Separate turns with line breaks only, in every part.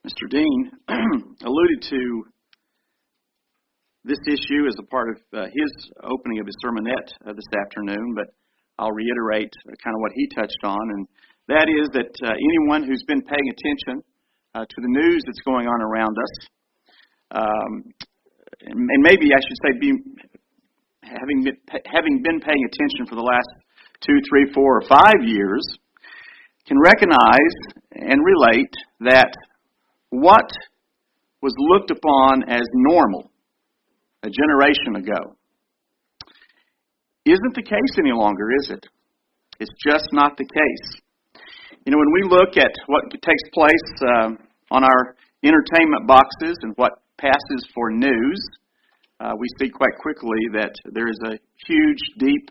Mr. Dean alluded to this issue as a part of his opening of his sermonette this afternoon, but I'll reiterate kind of what he touched on, and that is that anyone who's been paying attention to the news that's going on around us, and maybe I should say having been paying attention for the last 2, 3, 4, or 5 years, can recognize and relate that what was looked upon as normal a generation ago isn't the case any longer, is it? It's just not the case. You know, when we look at what takes place on our entertainment boxes and what passes for news, we see quite quickly that there is a huge, deep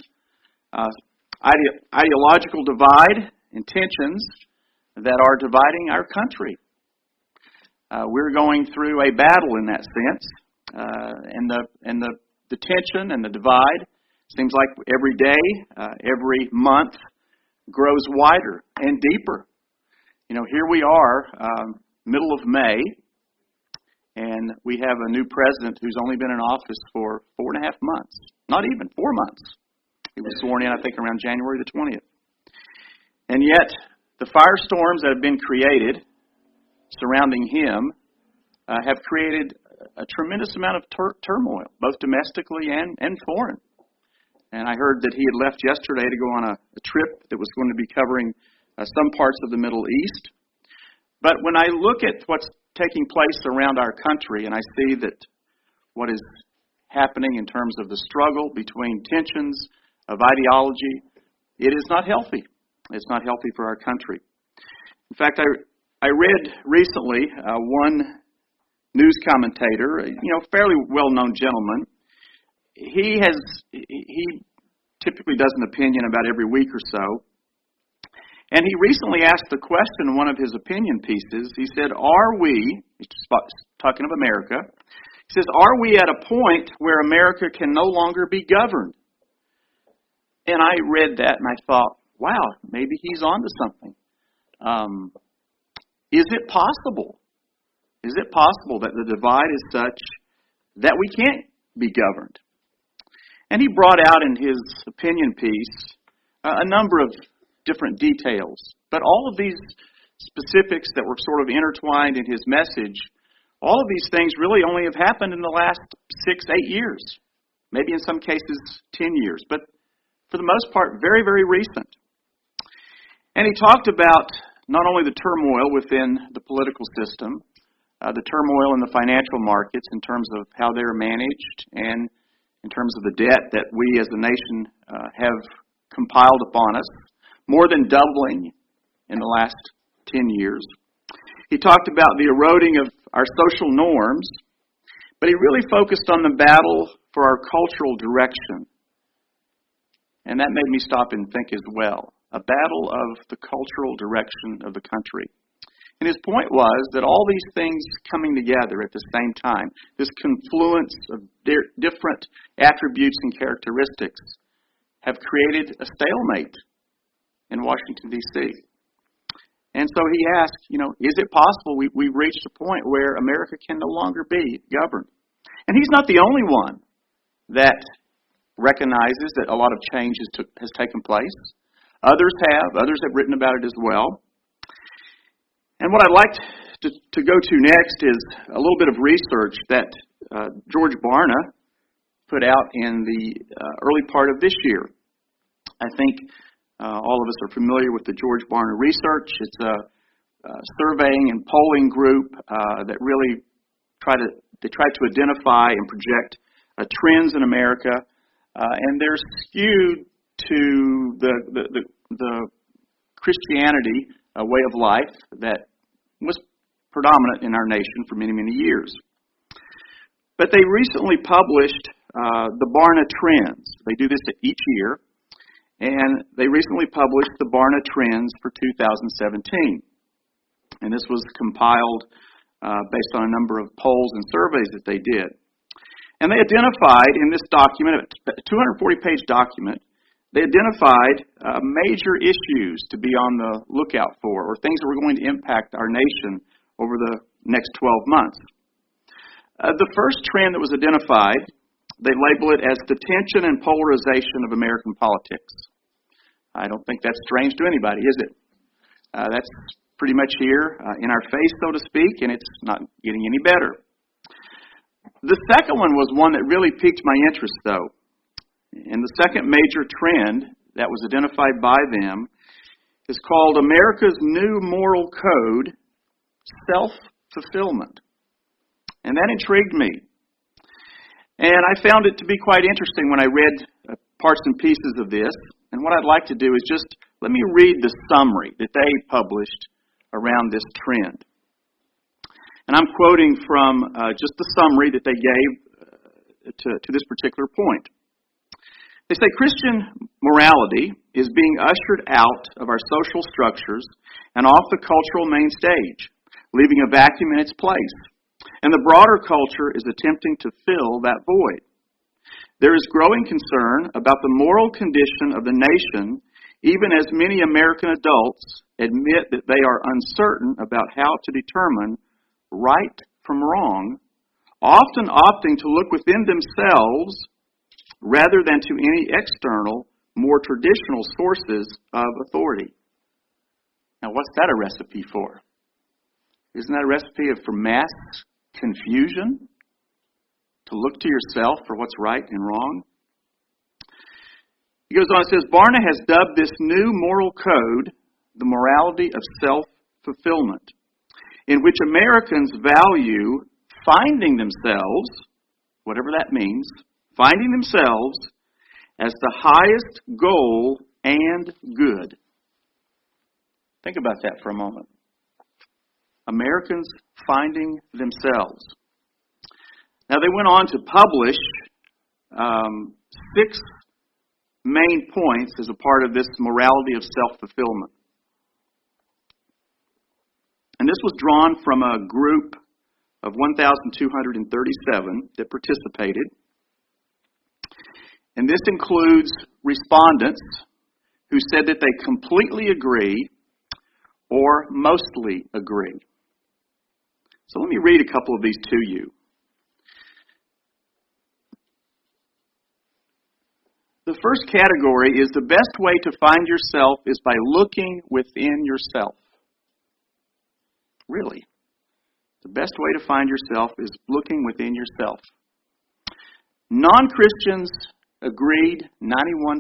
ideological divide and tensions that are dividing our country. We're going through a battle in that sense, and the tension and the divide seems like every day, every month grows wider and deeper. You know, here we are, middle of May, and we have a new president who's only been in office for 4.5 months. Not even 4 months. He was sworn in, I think, around January the 20th. And yet, the firestorms that have been created surrounding him have created a tremendous amount of turmoil, both domestically and foreign. And I heard that he had left yesterday to go on a trip that was going to be covering some parts of the Middle East. But when I look at what's taking place around our country, and I see that what is happening in terms of the struggle between tensions of ideology, it is not healthy. It's not healthy for our country. In fact, I read recently one news commentator, fairly well-known gentleman. He typically does an opinion about every week or so. And he recently asked the question in one of his opinion pieces. He said, he's talking of America, he says, are we at a point where America can no longer be governed? And I read that and I thought, wow, maybe he's on to something. Is it possible? Is it possible that the divide is such that we can't be governed? And he brought out in his opinion piece a number of different details. But all of these specifics that were sort of intertwined in his message, all of these things really only have happened in the last 6, 8 years. Maybe in some cases 10 years. But for the most part, very, very recent. And he talked about not only the turmoil within the political system, the turmoil in the financial markets in terms of how they're managed and in terms of the debt that we as a nation have compiled upon us, more than doubling in the last 10 years. He talked about the eroding of our social norms, but he really focused on the battle for our cultural direction. And that made me stop and think as well. A battle of the cultural direction of the country. And his point was that all these things coming together at the same time, this confluence of different attributes and characteristics, have created a stalemate in Washington, D.C. And so he asked, is it possible we've reached a point where America can no longer be governed? And he's not the only one that recognizes that a lot of change has taken place. Others have written about it as well. And what I'd like to go to next is a little bit of research that George Barna put out in the early part of this year. I think all of us are familiar with the George Barna research. It's a surveying and polling group that really try to identify and project trends in America, and they're skewed to the Christianity way of life that was predominant in our nation for many, many years. But they recently published the Barna Trends. They do this each year, and they recently published the Barna Trends for 2017. And this was compiled based on a number of polls and surveys that they did. And they identified in this document, a 240-page document, they identified major issues to be on the lookout for, or things that were going to impact our nation over the next 12 months. The first trend that was identified, they label it as the tension and polarization of American politics. I don't think that's strange to anybody, is it? That's pretty much here in our face, so to speak, and it's not getting any better. The second one was one that really piqued my interest, though. And the second major trend that was identified by them is called America's New Moral Code, Self-Fulfillment. And that intrigued me. And I found it to be quite interesting when I read parts and pieces of this. And what I'd like to do is just let me read the summary that they published around this trend. And I'm quoting from just the summary that they gave to this particular point. They say Christian morality is being ushered out of our social structures and off the cultural main stage, leaving a vacuum in its place. And the broader culture is attempting to fill that void. There is growing concern about the moral condition of the nation, even as many American adults admit that they are uncertain about how to determine right from wrong, often opting to look within themselves rather than to any external, more traditional sources of authority. Now, what's that a recipe for? Isn't that a recipe for mass confusion? To look to yourself for what's right and wrong? He goes on and says, Barna has dubbed this new moral code the morality of self-fulfillment, in which Americans value finding themselves, whatever that means, finding themselves as the highest goal and good. Think about that for a moment. Americans finding themselves. Now, they went on to publish 6 main points as a part of this morality of self-fulfillment. And this was drawn from a group of 1,237 that participated. And this includes respondents who said that they completely agree or mostly agree. So let me read a couple of these to you. The first category is the best way to find yourself is by looking within yourself. Really. The best way to find yourself is looking within yourself. Non-Christians agreed 91%.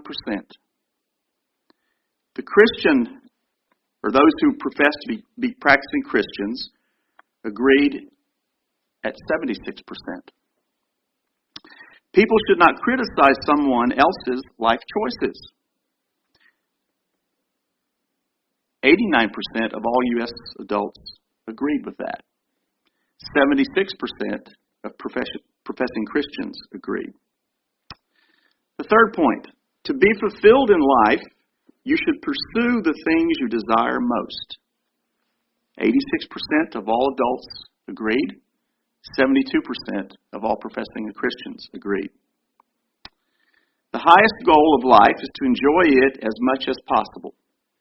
The Christian, or those who profess to be practicing Christians, agreed at 76%. People should not criticize someone else's life choices. 89% of all U.S. adults agreed with that. 76% of professing Christians agreed. The third point, to be fulfilled in life, you should pursue the things you desire most. 86% of all adults agreed. 72% of all professing Christians agreed. The highest goal of life is to enjoy it as much as possible.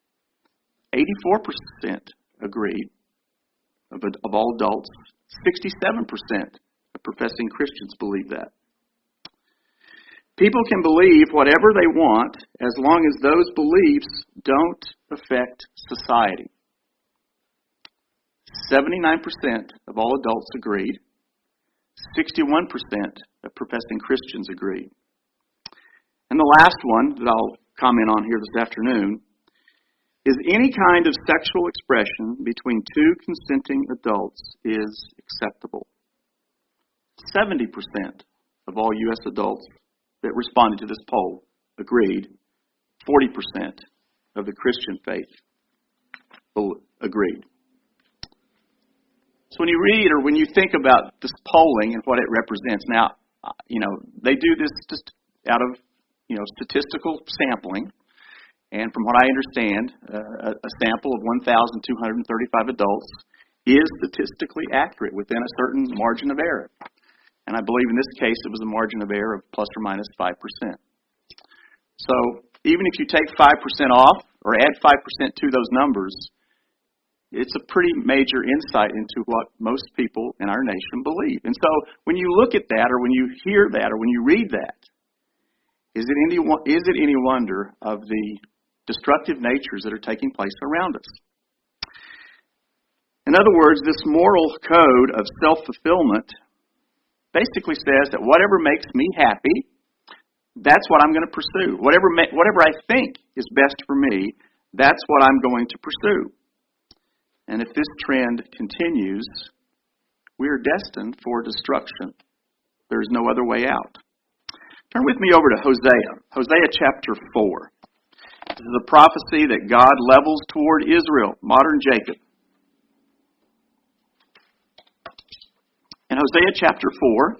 84% agreed of all adults. 67% of professing Christians believe that. People can believe whatever they want as long as those beliefs don't affect society. 79% of all adults agreed. 61% of professing Christians agreed. And the last one that I'll comment on here this afternoon is any kind of sexual expression between two consenting adults is acceptable. 70% of all U.S. adults that responded to this poll agreed. 40% of the Christian faith agreed. So when you read or when you think about this polling and what it represents, now, they do this just out of, statistical sampling. And from what I understand, a sample of 1,235 adults is statistically accurate within a certain margin of error. And I believe in this case it was a margin of error of plus or minus 5%. So even if you take 5% off or add 5% to those numbers, it's a pretty major insight into what most people in our nation believe. And so when you look at that, or when you hear that, or when you read that, is it any wonder of the destructive natures that are taking place around us? In other words, this moral code of self-fulfillment basically says that whatever makes me happy, that's what I'm going to pursue. Whatever I think is best for me, that's what I'm going to pursue. And if this trend continues, we are destined for destruction. There is no other way out. Turn with me over to Hosea. Hosea chapter 4. This is a prophecy that God levels toward Israel, modern Jacob. In Hosea chapter 4,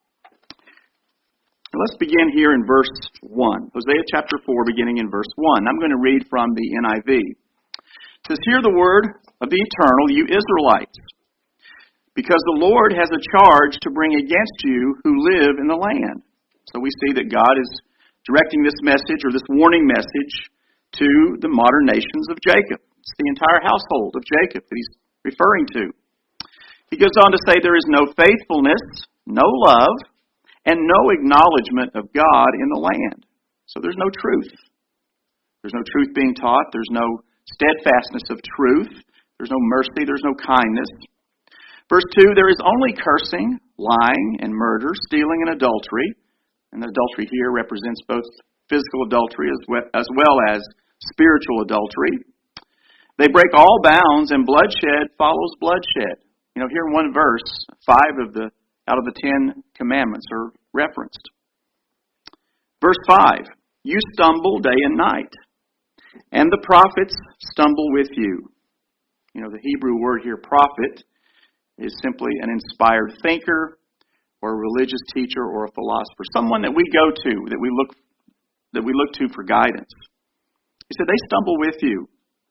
let's begin here in verse 1. Hosea chapter 4, beginning in verse 1. I'm going to read from the NIV. It says, "Hear the word of the Eternal, you Israelites, because the Lord has a charge to bring against you who live in the land." So we see that God is directing this message, or this warning message, to the modern nations of Jacob. It's the entire household of Jacob that he's referring to. He goes on to say there is no faithfulness, no love, and no acknowledgement of God in the land. So there's no truth. There's no truth being taught. There's no steadfastness of truth. There's no mercy. There's no kindness. Verse 2, there is only cursing, lying, and murder, stealing, and adultery. And the adultery here represents both physical adultery as well as spiritual adultery. They break all bounds, and bloodshed follows bloodshed. Here in one verse, 5 out of the 10 commandments are referenced. Verse 5, you stumble day and night, and the prophets stumble with you. The Hebrew word here, prophet, is simply an inspired thinker or a religious teacher or a philosopher, someone that we go to, that we look to for guidance. He said, they stumble with you.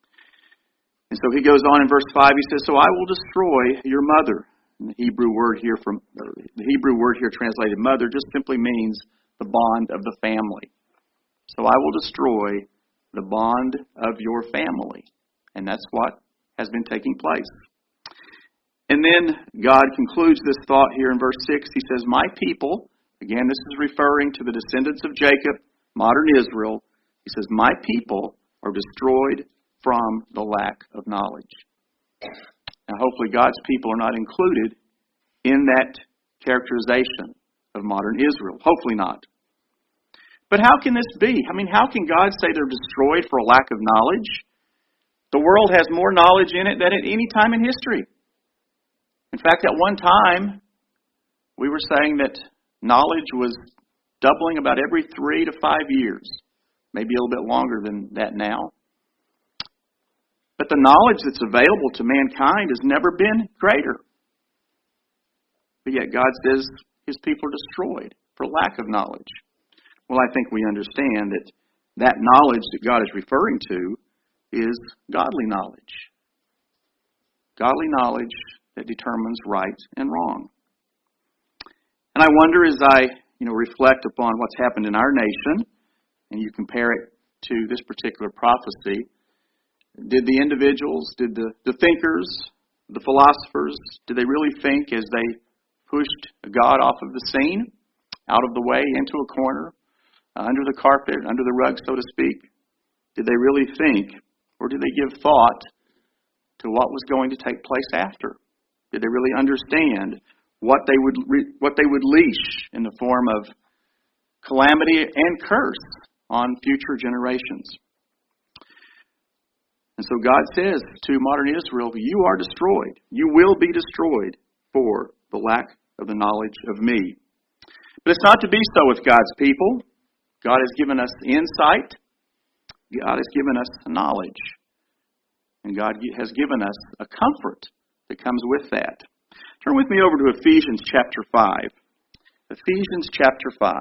And so he goes on in verse 5, he says, so I will destroy your mother. And the Hebrew word here translated mother just simply means the bond of the family. So I will destroy the bond of your family. And that's what has been taking place. And then God concludes this thought here in verse 6. He says, my people, again, this is referring to the descendants of Jacob, modern Israel. He says, my people are destroyed from the lack of knowledge. Now, hopefully God's people are not included in that characterization of modern Israel. Hopefully not. But how can this be? How can God say they're destroyed for a lack of knowledge? The world has more knowledge in it than at any time in history. In fact, at one time, we were saying that knowledge was doubling about every 3 to 5 years. Maybe a little bit longer than that now. But the knowledge that's available to mankind has never been greater. But yet God says His people are destroyed for lack of knowledge. Well, I think we understand that knowledge that God is referring to is godly knowledge. Godly knowledge that determines right and wrong. And I wonder as I reflect upon what's happened in our nation, and you compare it to this particular prophecy, did the individuals, did the thinkers, the philosophers, did they really think as they pushed God off of the scene, out of the way, into a corner, under the carpet, under the rug, so to speak? Did they really think, or did they give thought to what was going to take place after? Did they really understand what they would leash in the form of calamity and curse on future generations? And so God says to modern Israel, you are destroyed. You will be destroyed for the lack of the knowledge of me. But it's not to be so with God's people. God has given us insight. God has given us knowledge. And God has given us a comfort that comes with that. Turn with me over to Ephesians chapter 5. Ephesians chapter 5.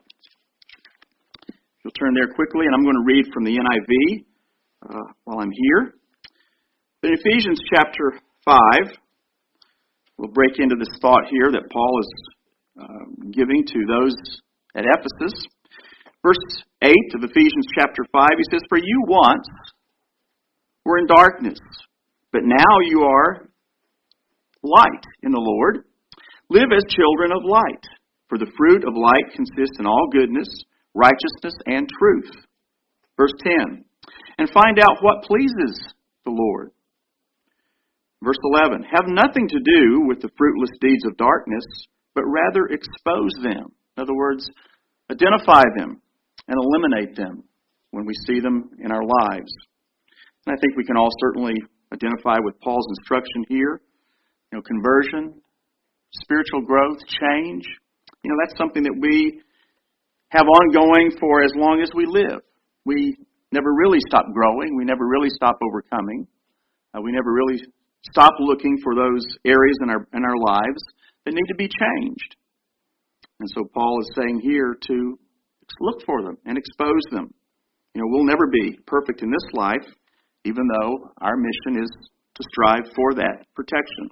You'll turn there quickly, and I'm going to read from the NIV while I'm here. In Ephesians chapter 5, we'll break into this thought here that Paul is giving to those at Ephesus. Verse 8 of Ephesians chapter 5, he says, for you once were in darkness, But now you are light in the Lord. Live as children of light, for the fruit of light consists in all goodness, righteousness, and truth. Verse 10, and find out what pleases the Lord. Verse 11, have nothing to do with the fruitless deeds of darkness, but rather expose them. In other words, identify them and eliminate them when we see them in our lives. And I think we can all certainly identify with Paul's instruction here. Conversion, spiritual growth, change. That's something that we have ongoing for as long as we live. We never really stop growing. We never really stop overcoming. We never really stop looking for those areas in our lives that need to be changed. And so Paul is saying here to look for them and expose them. We'll never be perfect in this life, even though our mission is to strive for that protection.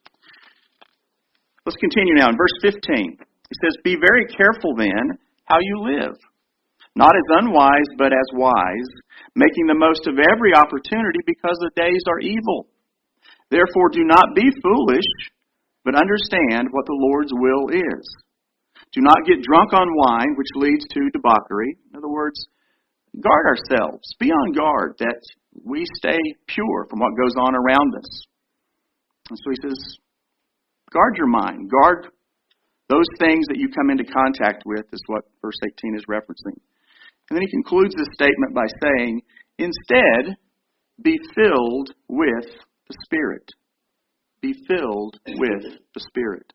Let's continue now in verse 15. It says, be very careful then how you live, not as unwise but as wise, making the most of every opportunity because the days are evil. Therefore do not be foolish, but understand what the Lord's will is. Do not get drunk on wine, which leads to debauchery. In other words, guard ourselves. Be on guard that we stay pure from what goes on around us. And so he says, guard your mind. Guard those things that you come into contact with, is what verse 18 is referencing. And then he concludes this statement by saying, instead, be filled with the Spirit. Be filled with the Spirit.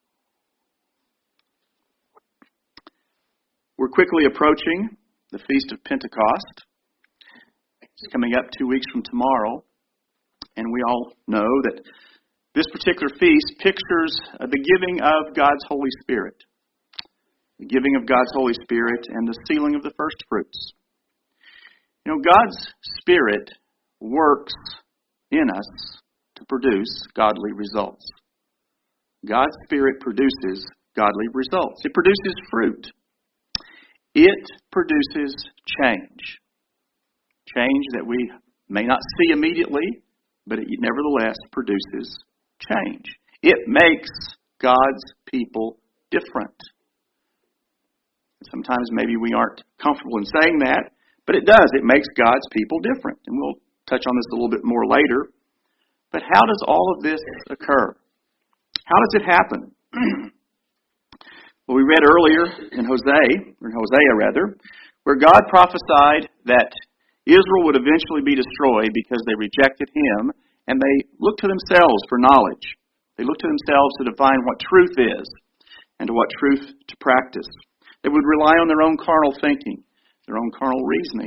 We're quickly approaching the Feast of Pentecost. It's coming up 2 weeks from tomorrow. And we all know that this particular feast pictures the giving of God's Holy Spirit. The giving of God's Holy Spirit and the sealing of the first fruits. God's Spirit works in us to produce godly results. God's Spirit produces godly results. It produces fruit. It produces change. Change that we may not see immediately, but it nevertheless produces change. It makes God's people different. Sometimes maybe we aren't comfortable in saying that, but it does. It makes God's people different. And we'll touch on this a little bit more later. But how does all of this occur? How does it happen? Well, we read earlier in Hosea, where God prophesied that Israel would eventually be destroyed because they rejected Him and they looked to themselves for knowledge. They looked to themselves to define what truth is and to what truth to practice. They would rely on their own carnal thinking, their own carnal reasoning.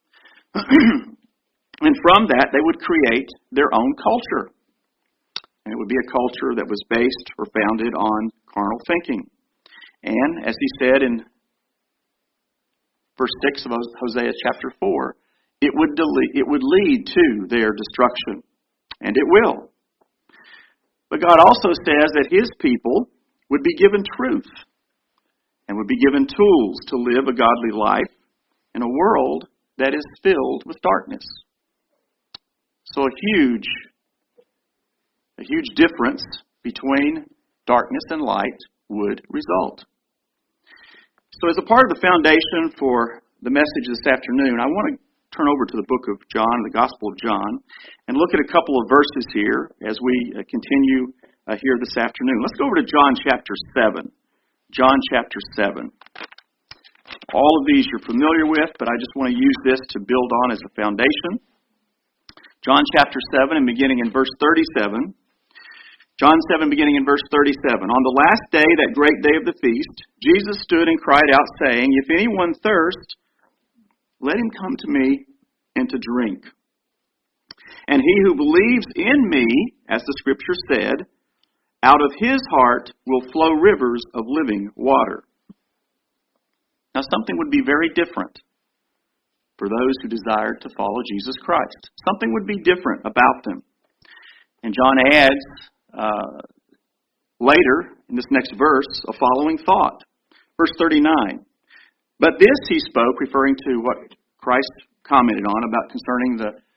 And from that, they would create their own culture. And it would be a culture that was based or founded on carnal thinking. And, as he said in verse 6 of Hosea chapter 4, it would lead to their destruction. And it will. But God also says that His people would be given truth and would be given tools to live a godly life in a world that is filled with darkness. So a huge difference between darkness and light would result. So as a part of the foundation for the message this afternoon, I want to turn over to the book of John, the Gospel of John, and look at a couple of verses here as we continue here this afternoon. Let's go over to John chapter 7. John chapter 7. All of these you're familiar with, but I just want to use this to build on as a foundation. John chapter 7 and beginning in verse 37. John 7 beginning in verse 37. On the last day, that great day of the feast, Jesus stood and cried out, saying, If anyone thirst, let him come to me and to drink. And he who believes in me, as the Scripture said, out of his heart will flow rivers of living water. Now something would be very different for those who desired to follow Jesus Christ. Something would be different about them. And John adds later in this next verse a following thought. Verse 39. But this he spoke, referring to what Christ commented on about concerning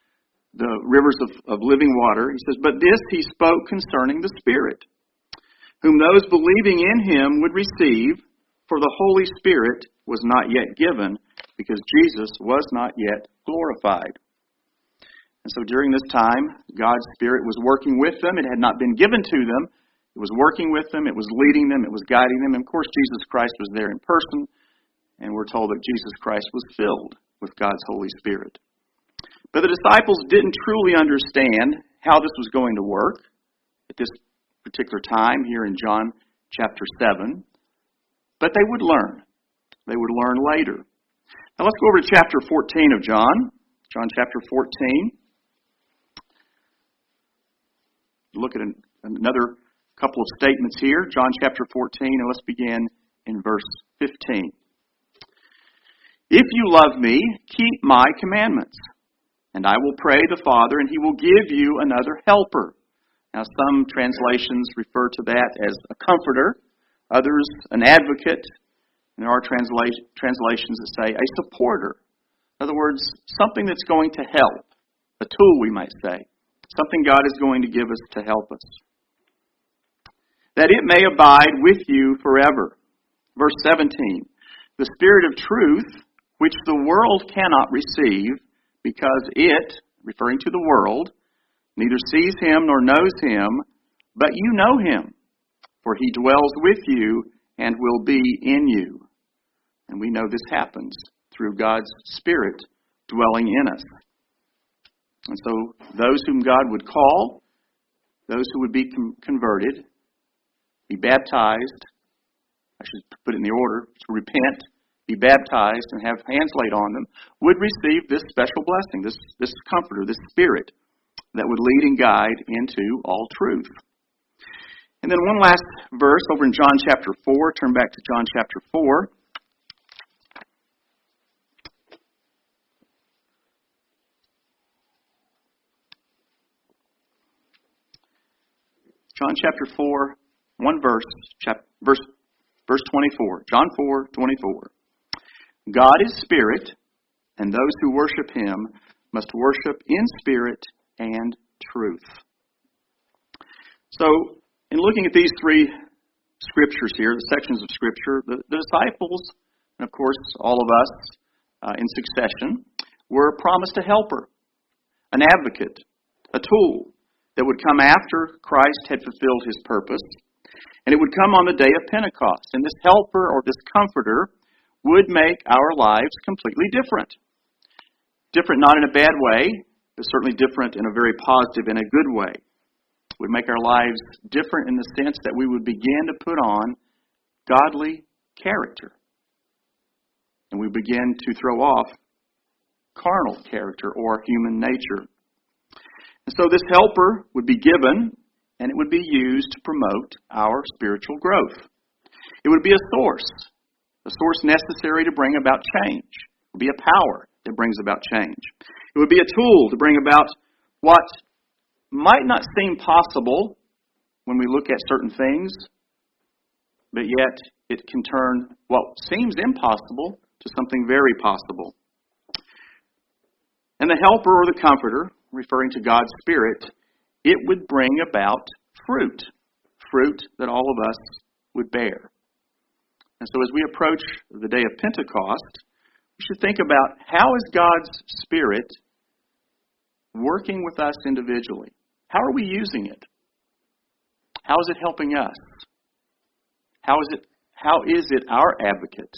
the rivers of living water. He says, "But this he spoke concerning the Spirit, whom those believing in him would receive, for the Holy Spirit was not yet given, because Jesus was not yet glorified." And so during this time, God's Spirit was working with them. It had not been given to them. It was working with them. It was leading them. It was guiding them. And of course, Jesus Christ was there in person. And we're told that Jesus Christ was filled with God's Holy Spirit. But the disciples didn't truly understand how this was going to work at this particular time here in John chapter 7. But they would learn. They would learn later. Now let's go over to chapter 14 of John. John chapter 14. Look at another couple of statements here. John chapter 14, and let's begin in verse 15. "If you love me, keep my commandments, and I will pray the Father, and he will give you another helper." Now, some translations refer to that as a comforter, others an advocate, and there are translations that say a supporter. In other words, something that's going to help, a tool, we might say, something God is going to give us to help us. "That it may abide with you forever." Verse 17, "The Spirit of truth, which the world cannot receive, because it," referring to the world, "neither sees him nor knows him, but you know him, for he dwells with you and will be in you." And we know this happens through God's Spirit dwelling in us. And so those whom God would call, those who would be converted, be baptized, I should put it in the order, to repent, be baptized, and have hands laid on them, would receive this special blessing, this comforter, this Spirit that would lead and guide into all truth. And then one last verse over in John chapter 4. Turn back to John chapter 4. John chapter 4, one verse 24. John 4:24. "God is spirit, and those who worship him must worship in spirit and truth." So, in looking at these three scriptures here, the sections of Scripture, the disciples, and of course all of us in succession, were promised a helper, an advocate, a tool that would come after Christ had fulfilled his purpose. And it would come on the day of Pentecost. And this helper or this comforter would make our lives completely different. Different not in a bad way, but certainly different in a very positive and a good way. It would make our lives different in the sense that we would begin to put on godly character. And we begin to throw off carnal character or human nature. And so this helper would be given, and it would be used to promote our spiritual growth. It would be a source necessary to bring about change. It would be a power that brings about change. It would be a tool to bring about what might not seem possible when we look at certain things, but yet it can turn what seems impossible to something very possible. And the helper or the comforter, referring to God's Spirit, it would bring about fruit that all of us would bear. And so as we approach the day of Pentecost, we should think about how is God's Spirit working with us individually? How are we using it? How is it helping us? How is it our advocate?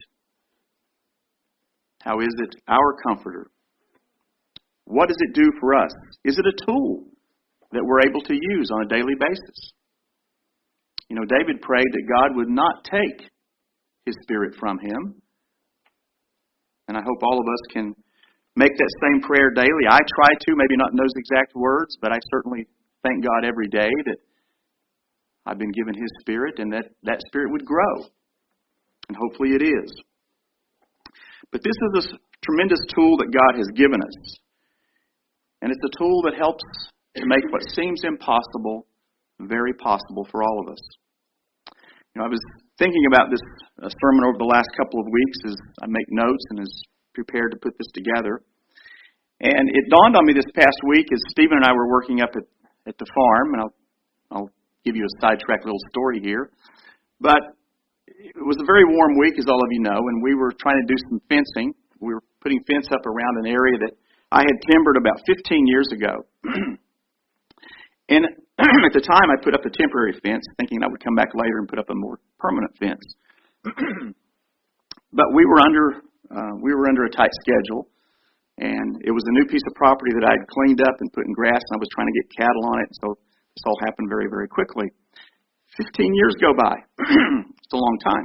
How is it our comforter? What does it do for us? Is it a tool that we're able to use on a daily basis? You know, David prayed that God would not take his Spirit from him. And I hope all of us can make that same prayer daily. I try to, maybe not in those exact words, but I certainly thank God every day that I've been given his Spirit and that Spirit would grow. And hopefully it is. But this is a tremendous tool that God has given us. And it's a tool that helps to make what seems impossible very possible for all of us. You know, I was thinking about this sermon over the last couple of weeks as I make notes and as prepared to put this together. And it dawned on me this past week as Stephen and I were working up at the farm, and I'll give you a sidetrack little story here. But it was a very warm week, as all of you know, and we were trying to do some fencing. We were putting fence up around an area that I had timbered about 15 years ago. And at the time, I put up a temporary fence, thinking I would come back later and put up a more permanent fence. But we were under a tight schedule, and it was a new piece of property that I had cleaned up and put in grass, and I was trying to get cattle on it. So this all happened very, very quickly. 15 years go by. It's a long time.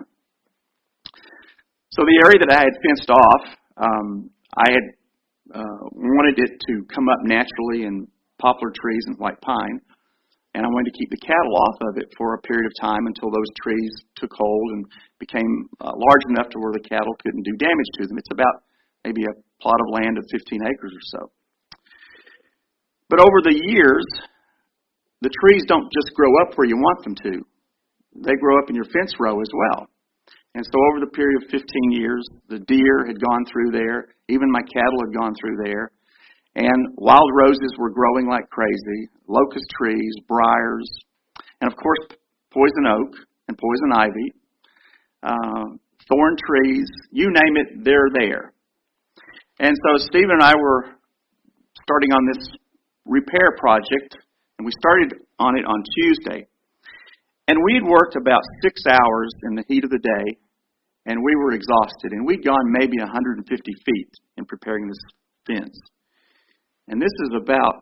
So the area that I had fenced off, I had wanted it to come up naturally in poplar trees and white pine, and I wanted to keep the cattle off of it for a period of time until those trees took hold and became large enough to where the cattle couldn't do damage to them. It's about maybe a plot of land of 15 acres or so. But over the years, the trees don't just grow up where you want them to. They grow up in your fence row as well. And so over the period of 15 years, the deer had gone through there. Even my cattle had gone through there. And wild roses were growing like crazy, locust trees, briars, and of course poison oak and poison ivy, thorn trees, you name it, they're there. And so Stephen and I were starting on this repair project, and we started on it on Tuesday. And we had worked about 6 hours in the heat of the day, and we were exhausted. And we'd gone maybe 150 feet in preparing this fence. And this is about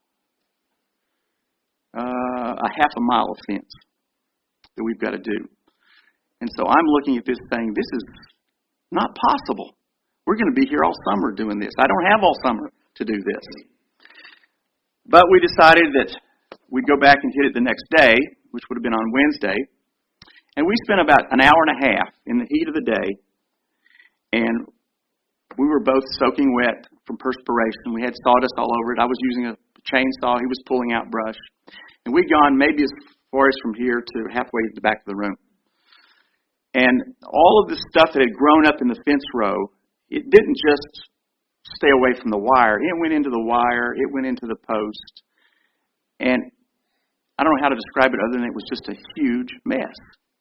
a half a mile of fence that we've got to do. And so I'm looking at this saying, this is not possible. We're going to be here all summer doing this. I don't have all summer to do this. But we decided that we'd go back and hit it the next day, which would have been on Wednesday. And we spent about an hour and a half in the heat of the day. And we were both soaking wet from perspiration. We had sawdust all over it. I was using a chainsaw. He was pulling out brush. And we'd gone maybe as far as from here to halfway to the back of the room. And all of the stuff that had grown up in the fence row, it didn't just stay away from the wire. It went into the wire. It went into the post. And I don't know how to describe it other than it was just a huge mess.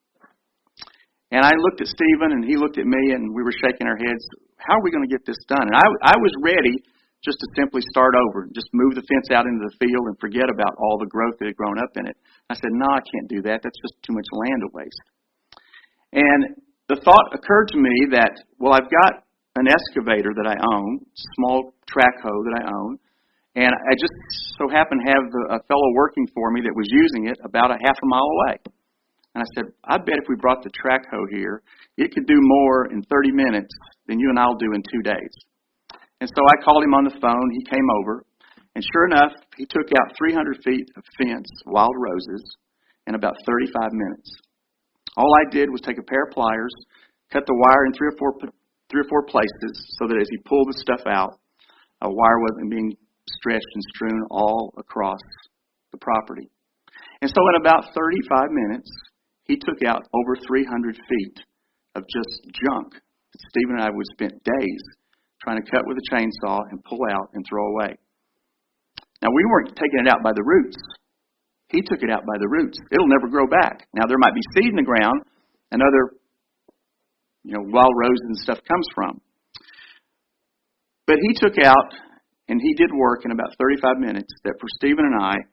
And I looked at Stephen, and he looked at me, and we were shaking our heads. How are we going to get this done? And I was ready just to simply start over, just move the fence out into the field and forget about all the growth that had grown up in it. I said, no, I can't do that. That's just too much land to waste. And the thought occurred to me that, well, I've got an excavator that I own, small track hoe that I own, and I just so happened to have a fellow working for me that was using it about a half a mile away. And I said, I bet if we brought the track hoe here, it could do more in 30 minutes than you and I'll do in 2 days. And so I called him on the phone. He came over. And sure enough, he took out 300 feet of fence, wild roses, in about 35 minutes. All I did was take a pair of pliers, cut the wire in three or four places so that as he pulled the stuff out, a wire wasn't being stretched and strewn all across the property. And so in about 35 minutes, he took out over 300 feet of just junk that Stephen and I would spend days trying to cut with a chainsaw and pull out and throw away. Now, we weren't taking it out by the roots. He took it out by the roots. It'll never grow back. Now, there might be seed in the ground and other, wild roses and stuff comes from. But he took out, and he did work in about 35 minutes that for Stephen and I,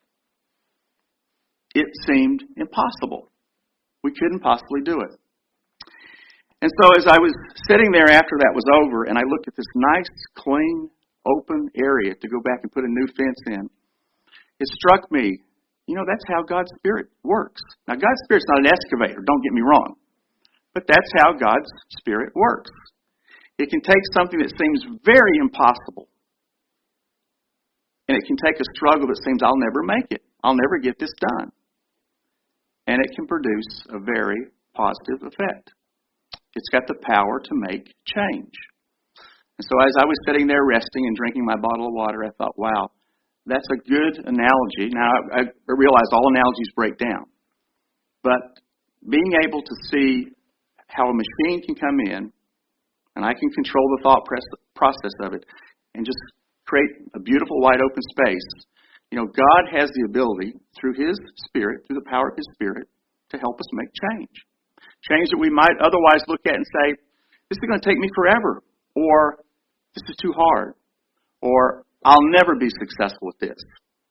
it seemed impossible. We couldn't possibly do it. And so as I was sitting there after that was over, and I looked at this nice, clean, open area to go back and put a new fence in, it struck me, that's how God's Spirit works. Now, God's Spirit's not an excavator, don't get me wrong. But that's how God's Spirit works. It can take something that seems very impossible, and it can take a struggle that seems, I'll never make it. I'll never get this done. And it can produce a very positive effect. It's got the power to make change. And so as I was sitting there resting and drinking my bottle of water, I thought, wow, that's a good analogy. Now, I realize all analogies break down. But being able to see how a machine can come in, and I can control the thought process of it, and just create a beautiful wide open space. God has the ability through His Spirit, through the power of His Spirit, to help us make change. Change that we might otherwise look at and say, this is going to take me forever, or this is too hard, or I'll never be successful with this.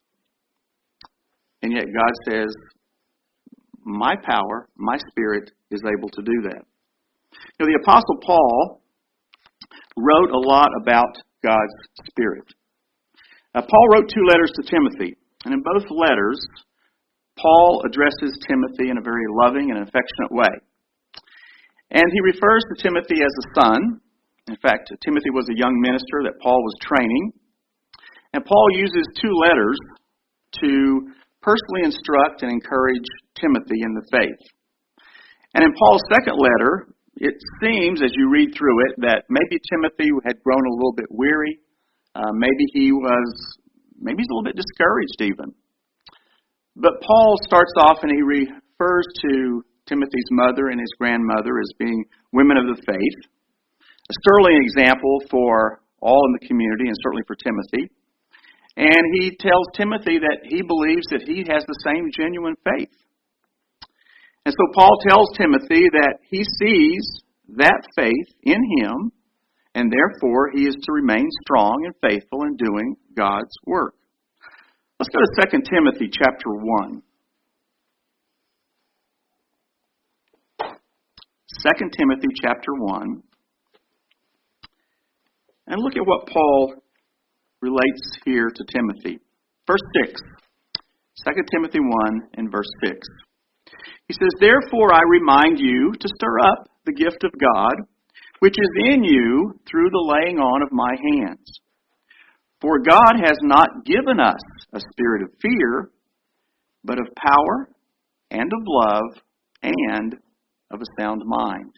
And yet God says, my power, my Spirit is able to do that. The Apostle Paul wrote a lot about God's Spirit. Paul wrote 2 letters to Timothy, and in both letters, Paul addresses Timothy in a very loving and affectionate way. And he refers to Timothy as a son. In fact, Timothy was a young minister that Paul was training. And Paul uses 2 letters to personally instruct and encourage Timothy in the faith. And in Paul's second letter, it seems, as you read through it, that maybe Timothy had grown a little bit weary. Maybe he's a little bit discouraged even. But Paul starts off and he refers to Timothy's mother and his grandmother as being women of the faith. A sterling example for all in the community and certainly for Timothy. And he tells Timothy that he believes that he has the same genuine faith. And so Paul tells Timothy that he sees that faith in him, and therefore he is to remain strong and faithful in doing God's work. Let's go to 2 Timothy chapter 1. 2 Timothy chapter 1. And look at what Paul relates here to Timothy. Verse 6. 2 Timothy 1 and verse 6. He says, therefore I remind you to stir up the gift of God, which is in you through the laying on of my hands. For God has not given us a spirit of fear, but of power and of love and of a sound mind.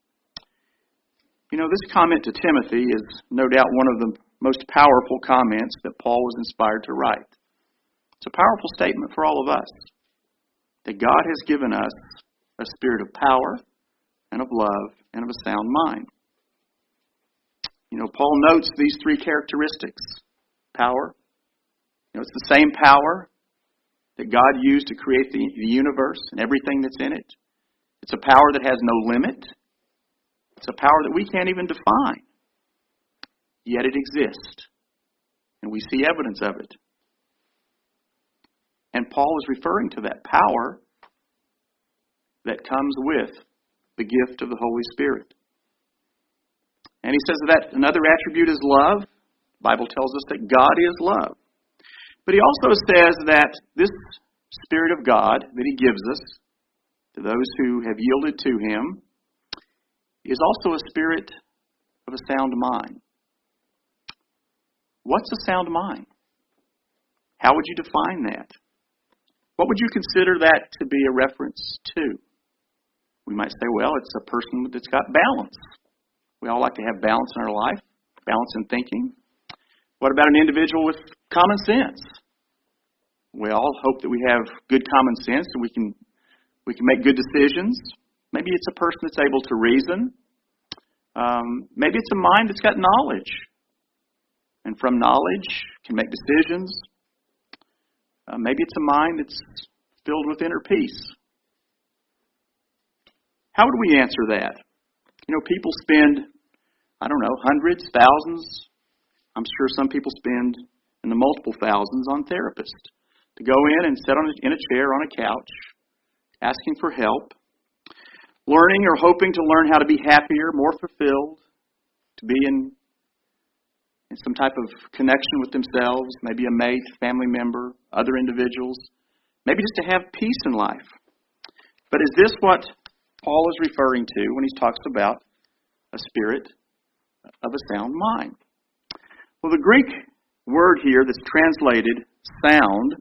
This comment to Timothy is no doubt one of the most powerful comments that Paul was inspired to write. It's a powerful statement for all of us, that God has given us a spirit of power and of love and of a sound mind. Paul notes these 3 characteristics. Power. It's the same power that God used to create the universe and everything that's in it. It's a power that has no limit. It's a power that we can't even define. Yet it exists. And we see evidence of it. And Paul is referring to that power that comes with the gift of the Holy Spirit. And he says that another attribute is love. The Bible tells us that God is love. But he also says that this Spirit of God that He gives us to those who have yielded to Him is also a spirit of a sound mind. What's a sound mind? How would you define that? What would you consider that to be a reference to? We might say, well, it's a person that's got balance. We all like to have balance in our life, balance in thinking. What about an individual with common sense? We all hope that we have good common sense and we can make good decisions. Maybe it's a person that's able to reason. Maybe it's a mind that's got knowledge. And from knowledge can make decisions. Maybe it's a mind that's filled with inner peace. How would we answer that? People spend, hundreds, thousands. I'm sure some people spend in the multiple thousands on therapists to go in and sit in a chair on a couch, asking for help, learning or hoping to learn how to be happier, more fulfilled, to be in some type of connection with themselves, maybe a mate, family member, other individuals, maybe just to have peace in life. But is this what Paul is referring to when he talks about a spirit of a sound mind? Well, the Greek word here that's translated sound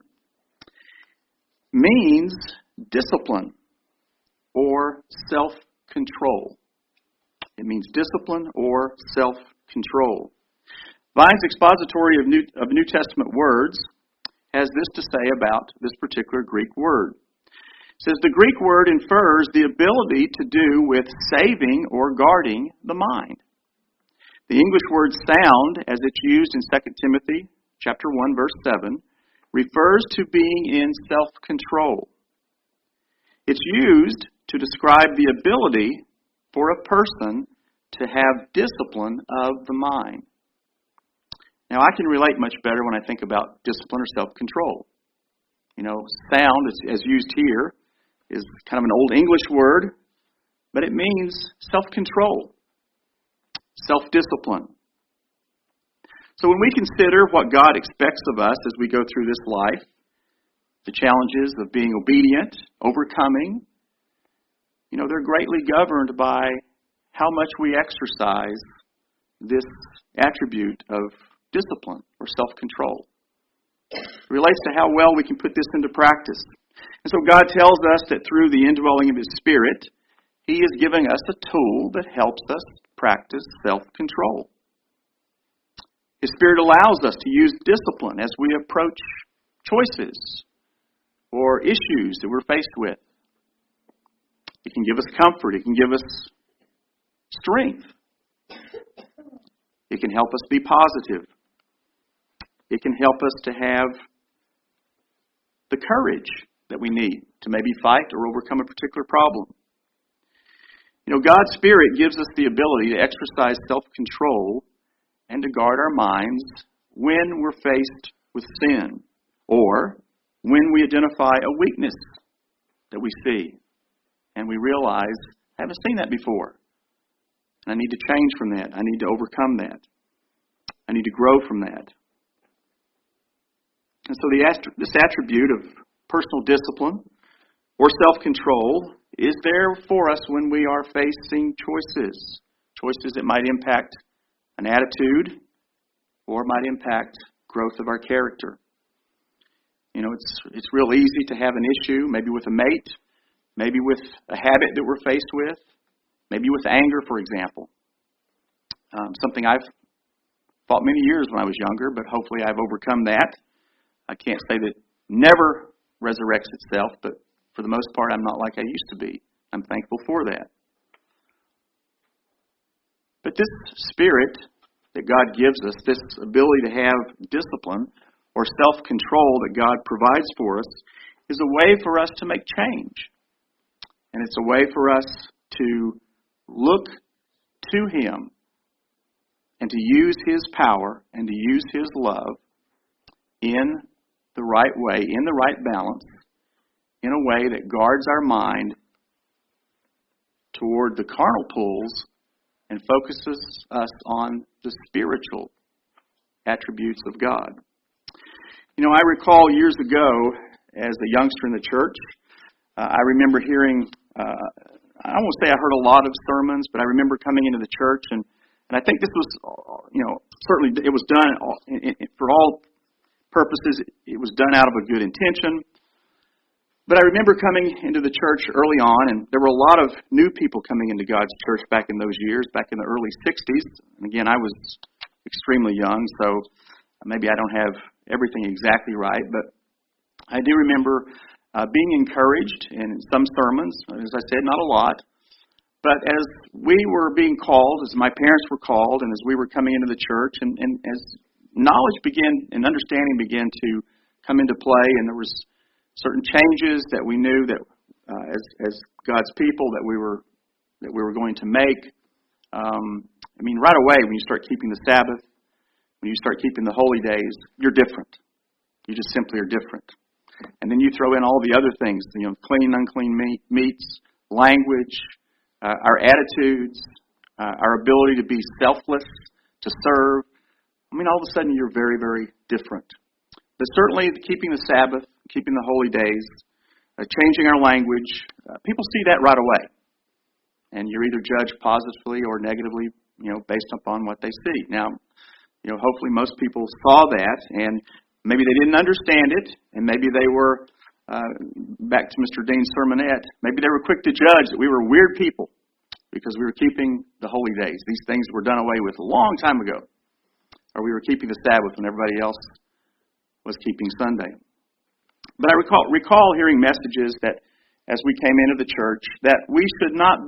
means discipline or self-control. It means discipline or self-control. Vine's expository of New Testament words has this to say about this particular Greek word. It says the Greek word infers the ability to do with saving or guarding the mind. The English word sound, as it's used in 2 Timothy chapter 1, verse 7, refers to being in self-control. It's used to describe the ability for a person to have discipline of the mind. Now, I can relate much better when I think about discipline or self-control. Sound, as used here, is kind of an old English word, but it means self-control, self-discipline. So when we consider what God expects of us as we go through this life, the challenges of being obedient, overcoming, they're greatly governed by how much we exercise this attribute of discipline or self-control. It relates to how well we can put this into practice. And so God tells us that through the indwelling of His Spirit, He is giving us a tool that helps us practice self-control. His Spirit allows us to use discipline as we approach choices or issues that we're faced with. It can give us comfort. It can give us strength. It can help us be positive. It can help us to have the courage that we need to maybe fight or overcome a particular problem. God's Spirit gives us the ability to exercise self-control and to guard our minds when we're faced with sin or when we identify a weakness that we see and we realize, I haven't seen that before. And I need to change from that. I need to overcome that. I need to grow from that. And so this attribute of personal discipline or self-control is there for us when we are facing choices. Choices that might impact an attitude or might impact growth of our character. It's real easy to have an issue, maybe with a mate, maybe with a habit that we're faced with, maybe with anger, for example. Something I've fought many years when I was younger, but hopefully I've overcome that. I can't say that never resurrects itself, but for the most part, I'm not like I used to be. I'm thankful for that. But this Spirit that God gives us, this ability to have discipline or self-control that God provides for us, is a way for us to make change. And it's a way for us to look to Him and to use His power and to use His love in the right way, in the right balance, in a way that guards our mind toward the carnal pulls and focuses us on the spiritual attributes of God. I recall years ago, as a youngster in the church, I remember hearing, I won't say I heard a lot of sermons, but I remember coming into the church, and I think this was, certainly it was done for all purposes. It was done out of a good intention. But I remember coming into the church early on, and there were a lot of new people coming into God's church back in those years, back in the early 60s. And again, I was extremely young, so maybe I don't have everything exactly right. But I do remember being encouraged in some sermons, as I said, not a lot. But as we were being called, as my parents were called, and as we were coming into the church, and as knowledge began and understanding began to come into play, and there was certain changes that we knew that as God's people that we were going to make. Right away when you start keeping the Sabbath, when you start keeping the holy days, you're different. You just simply are different. And then you throw in all the other things, clean, unclean meats, language, our attitudes, our ability to be selfless, to serve. All of a sudden you're very, very different. But certainly keeping the Sabbath, keeping the holy days, changing our language, people see that right away. And you're either judged positively or negatively, based upon what they see. Now, hopefully most people saw that, and maybe they didn't understand it, and maybe they were, back to Mr. Dean's sermonette, maybe they were quick to judge that we were weird people because we were keeping the holy days. These things were done away with a long time ago. Or we were keeping the Sabbath when everybody else was keeping Sunday. But I recall hearing messages that as we came into the church, that we should not be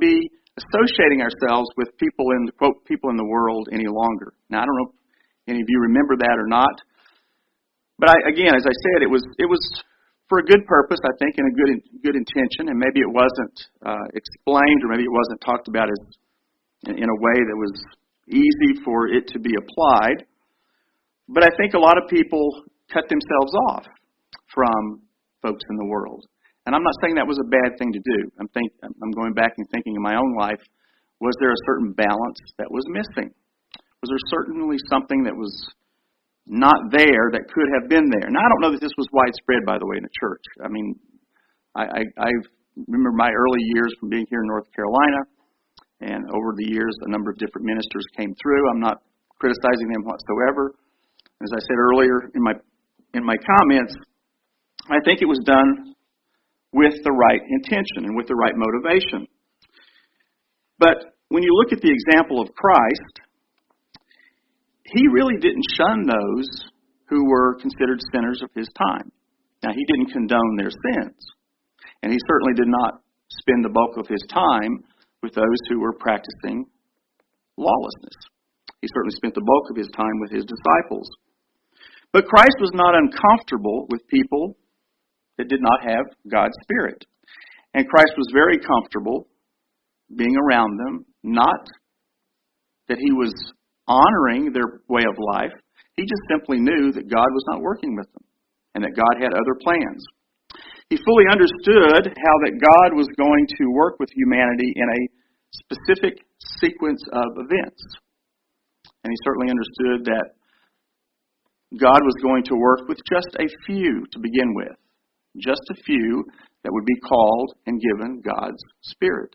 associating ourselves with people in the, quote, people in the world any longer. Now, I don't know if any of you remember that or not. But again, as I said, it was for a good purpose, I think, and a good intention, and maybe it wasn't explained, or maybe it wasn't talked about as in a way that was easy for it to be applied. But I think a lot of people cut themselves off from folks in the world. And I'm not saying that was a bad thing to do. I'm going back and thinking in my own life, was there a certain balance that was missing? Was there certainly something that was not there that could have been there? Now, I don't know that this was widespread, by the way, in the church. I mean, I remember my early years from being here in North Carolina, and over the years, a number of different ministers came through. I'm not criticizing them whatsoever. As I said earlier in my comments, I think it was done with the right intention and with the right motivation. But when you look at the example of Christ, he really didn't shun those who were considered sinners of his time. Now, he didn't condone their sins, and he certainly did not spend the bulk of his time with those who were practicing lawlessness. He certainly spent the bulk of his time with his disciples. But Christ was not uncomfortable with people that did not have God's Spirit. And Christ was very comfortable being around them, not that he was honoring their way of life. He just simply knew that God was not working with them and that God had other plans. He fully understood how that God was going to work with humanity in a specific sequence of events. And he certainly understood that God was going to work with just a few to begin with. Just a few that would be called and given God's Spirit.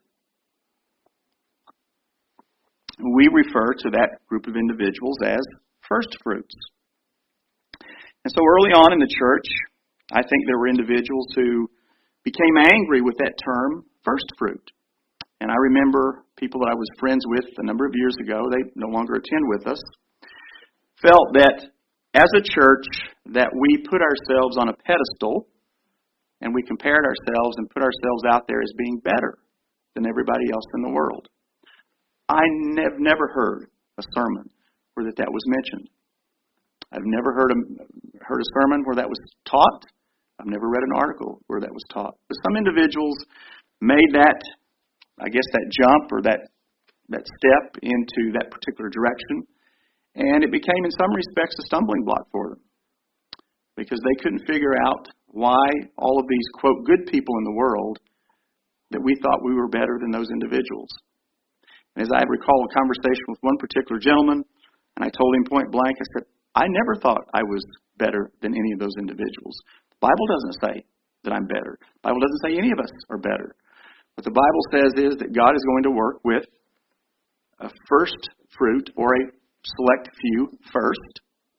We refer to that group of individuals as first fruits. And so early on in the church, I think there were individuals who became angry with that term, first fruit. And I remember people that I was friends with a number of years ago, they no longer attend with us, felt that as a church that we put ourselves on a pedestal and we compared ourselves and put ourselves out there as being better than everybody else in the world. I never heard a sermon where that was mentioned. I've never heard a sermon where that was taught. I've never read an article where that was taught. But some individuals made that, I guess, that jump or that step into that particular direction, and it became, in some respects, a stumbling block for them because they couldn't figure out why all of these, quote, good people in the world, that we thought we were better than those individuals. And as I recall a conversation with one particular gentleman, and I told him point blank, I said, I never thought I was better than any of those individuals. The Bible doesn't say that I'm better. The Bible doesn't say any of us are better. What the Bible says is that God is going to work with a first fruit or a select few first,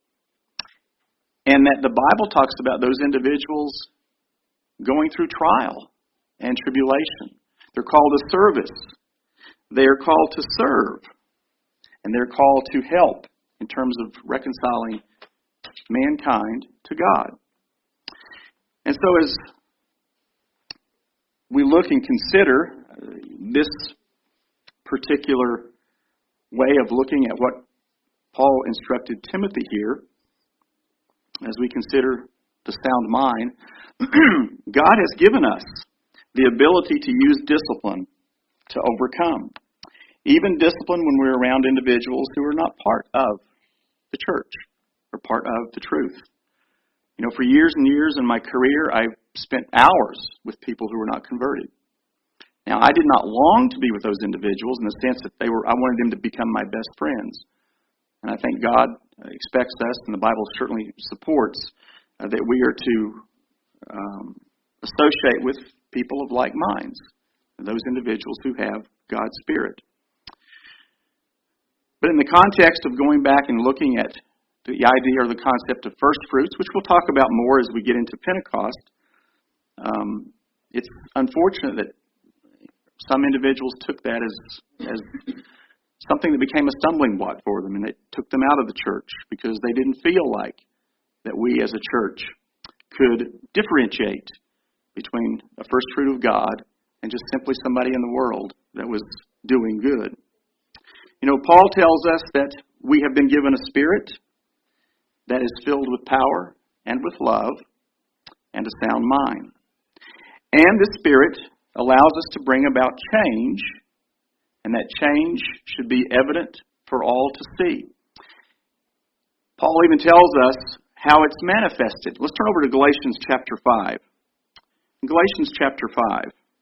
and that the Bible talks about those individuals going through trial and tribulation. They're called to service. They are called to serve. And they're called to help in terms of reconciling mankind to God. And so as we look and consider this particular way of looking at what Paul instructed Timothy here, as we consider the sound mind, God has given us the ability to use discipline to overcome. Even discipline when we're around individuals who are not part of the church or part of the truth. You know, for years and years in my career, I've spent hours with people who were not converted. Now, I did not long to be with those individuals in the sense that I wanted them to become my best friends. And I think God expects us, and the Bible certainly supports, that we are to associate with people of like minds, those individuals who have God's Spirit. But in the context of going back and looking at the idea or the concept of first fruits, which we'll talk about more as we get into Pentecost, it's unfortunate that some individuals took that as something that became a stumbling block for them, and it took them out of the church because they didn't feel like that we as a church could differentiate between a first fruit of God and just simply somebody in the world that was doing good. Paul tells us that we have been given a spirit that is filled with power and with love and a sound mind. And this spirit allows us to bring about change, and that change should be evident for all to see. Paul even tells us how it's manifested. Let's turn over to Galatians chapter 5. In Galatians chapter 5.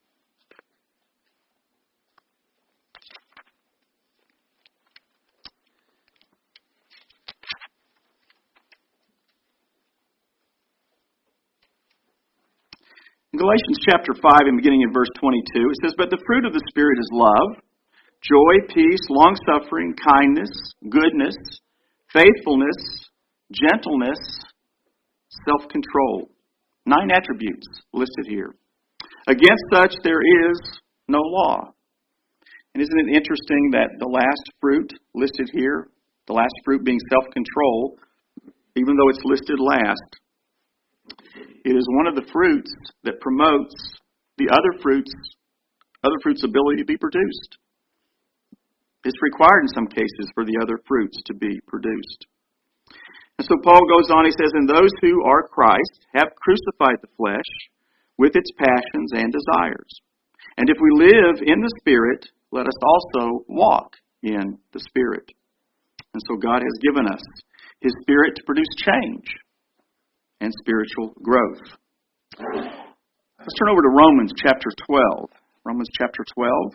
In Galatians chapter 5 and beginning in verse 22, it says, "But the fruit of the Spirit is love, joy, peace, long-suffering, kindness, goodness, faithfulness, gentleness, self-control." 9 attributes listed here. Against such there is no law. And isn't it interesting that the last fruit listed here, the last fruit being self-control, even though it's listed last, it is one of the fruits that promotes the other fruits' ability to be produced. It's required in some cases for the other fruits to be produced. And so Paul goes on, he says, "And those who are Christ have crucified the flesh with its passions and desires. And if we live in the Spirit, let us also walk in the Spirit." And so God has given us His Spirit to produce change and spiritual growth. Let's turn over to Romans chapter 12. Romans chapter 12.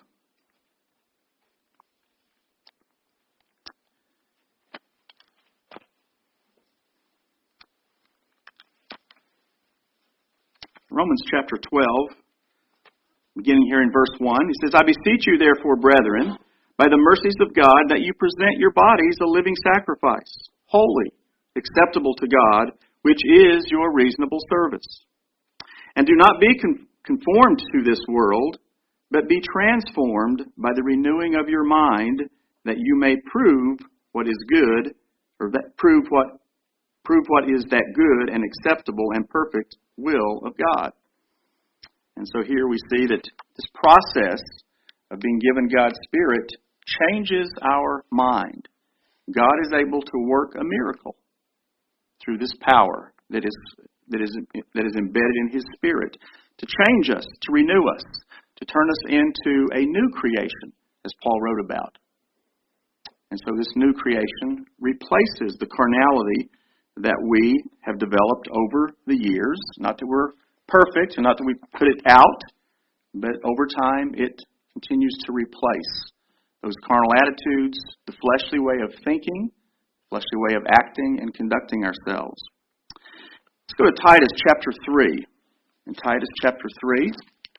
Romans chapter 12, beginning here in verse 1, he says, "I beseech you therefore, brethren, by the mercies of God, that you present your bodies a living sacrifice, holy, acceptable to God, which is your reasonable service. And do not be conformed to this world, but be transformed by the renewing of your mind, that you may prove what is good, or that prove what is that good and acceptable and perfect will of God." And so here we see that this process of being given God's Spirit changes our mind. God is able to work a miracle through this power that is embedded in His Spirit to change us, to renew us, to turn us into a new creation, as Paul wrote about. And so this new creation replaces the carnality that we have developed over the years. Not that we're perfect and not that we put it out, but over time it continues to replace those carnal attitudes, the fleshly way of thinking, fleshly way of acting and conducting ourselves. Let's go to Titus chapter 3. In Titus chapter 3.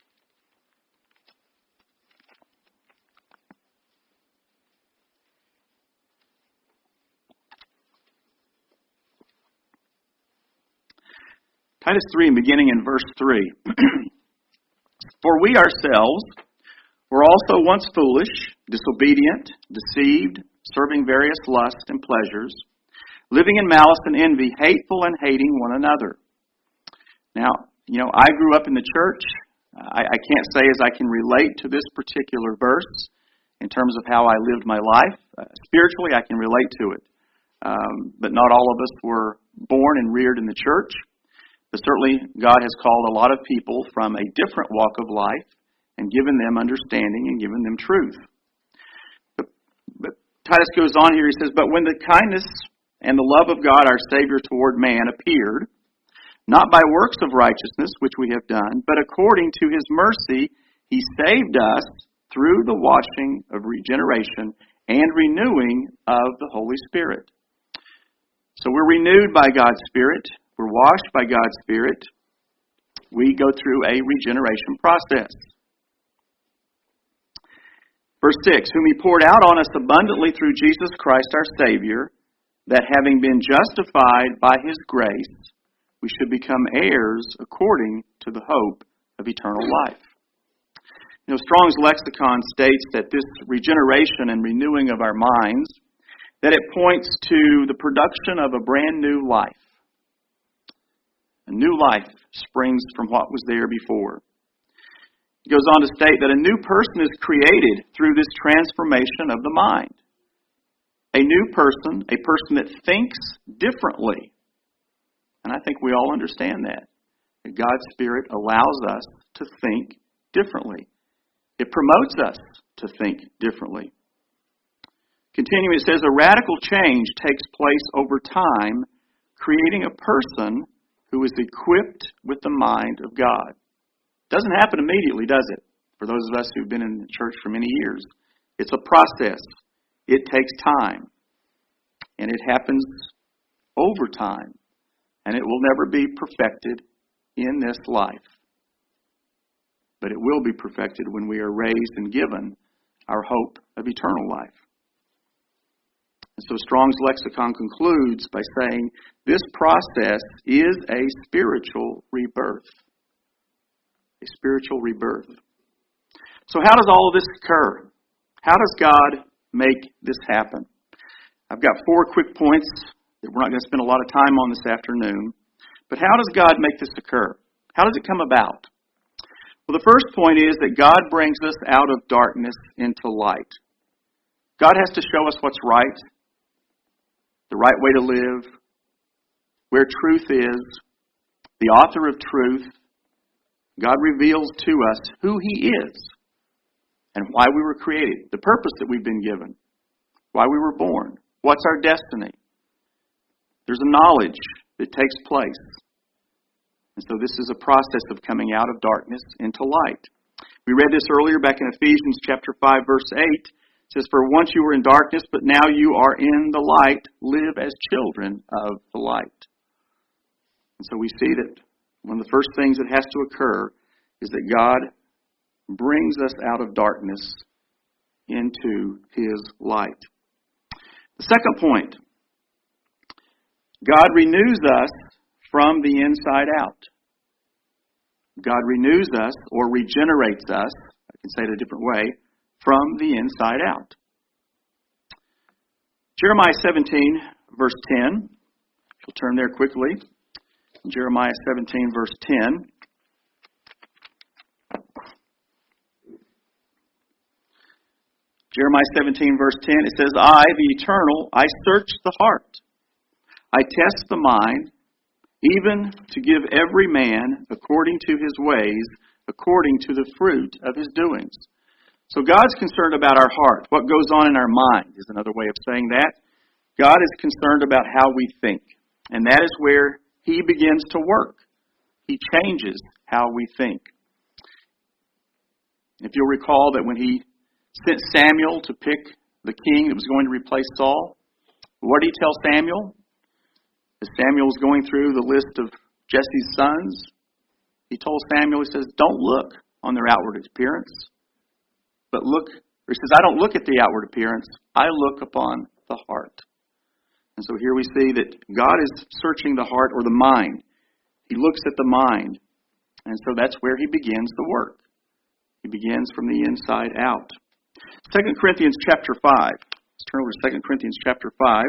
Titus 3, beginning in verse 3. "For we ourselves were also once foolish, disobedient, deceived, serving various lusts and pleasures, living in malice and envy, hateful and hating one another." Now, I grew up in the church. I can't say as I can relate to this particular verse in terms of how I lived my life. Spiritually, I can relate to it. But not all of us were born and reared in the church. But certainly, God has called a lot of people from a different walk of life and given them understanding and given them truth. But Titus goes on here, he says, "But when the kindness and the love of God our Savior toward man appeared, not by works of righteousness which we have done, but according to His mercy, He saved us through the washing of regeneration and renewing of the Holy Spirit." So we're renewed by God's Spirit. We're washed by God's Spirit. We go through a regeneration process. Verse 6, "Whom He poured out on us abundantly through Jesus Christ our Savior, that having been justified by His grace, we should become heirs according to the hope of eternal life." Strong's lexicon states that this regeneration and renewing of our minds, that it points to the production of a brand new life. A new life springs from what was there before. It goes on to state that a new person is created through this transformation of the mind. A new person, a person that thinks differently. And I think we all understand that. That God's Spirit allows us to think differently. It promotes us to think differently. Continuing, it says, a radical change takes place over time, creating a person who is equipped with the mind of God. Doesn't happen immediately, does it? For those of us who've been in the church for many years. It's a process. It takes time. And it happens over time. And it will never be perfected in this life. But it will be perfected when we are raised and given our hope of eternal life. And so Strong's Lexicon concludes by saying, this process is a spiritual rebirth. A spiritual rebirth. So how does all of this occur? How does God make this happen? I've got 4 quick points that we're not going to spend a lot of time on this afternoon. But how does God make this occur? How does it come about? Well, the first point is that God brings us out of darkness into light. God has to show us what's right, the right way to live, where truth is, the author of truth. God reveals to us who He is and why we were created, the purpose that we've been given, why we were born, what's our destiny. There's a knowledge that takes place. And so this is a process of coming out of darkness into light. We read this earlier back in Ephesians chapter 5, verse 8. It says, for once you were in darkness, but now you are in the light. Live as children of the light. And so we see that one of the first things that has to occur is that God brings us out of darkness into His light. The second point, God renews us from the inside out. God renews us or regenerates us, I can say it a different way, from the inside out. Jeremiah 17, verse 10. We'll turn there quickly. Jeremiah 17, verse 10. Jeremiah 17, verse 10, it says, I, the Eternal, I search the heart. I test the mind, even to give every man according to his ways, according to the fruit of his doings. So God's concerned about our heart. What goes on in our mind is another way of saying that. God is concerned about how we think. And that is where He begins to work. He changes how we think. If you'll recall that when He sent Samuel to pick the king that was going to replace Saul, what did He tell Samuel? As Samuel was going through the list of Jesse's sons, He told Samuel, He says, don't look on their outward appearance, but look, or He says, I don't look at the outward appearance, I look upon the heart. And so here we see that God is searching the heart or the mind. He looks at the mind. And so that's where He begins the work. He begins from the inside out. 2 Corinthians chapter 5. Let's turn over to 2 Corinthians chapter 5.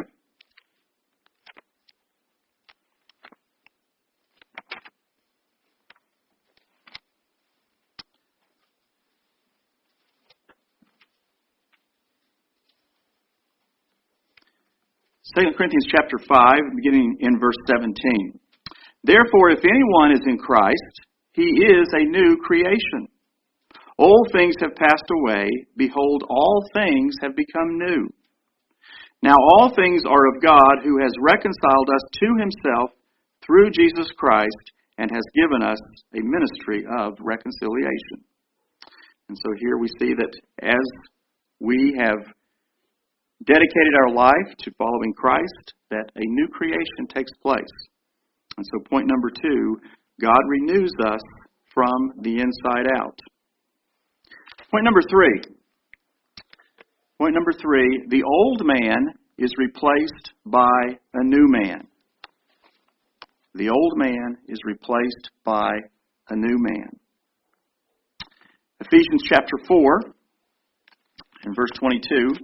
Second Corinthians chapter 5, beginning in verse 17. Therefore, if anyone is in Christ, he is a new creation. Old things have passed away. Behold, all things have become new. Now all things are of God, who has reconciled us to Himself through Jesus Christ and has given us a ministry of reconciliation. And so here we see that as we have dedicated our life to following Christ, that a new creation takes place. And so point number 2, God renews us from the inside out. Point number 3. Point number 3, the old man is replaced by a new man. The old man is replaced by a new man. Ephesians chapter 4 and verse 22.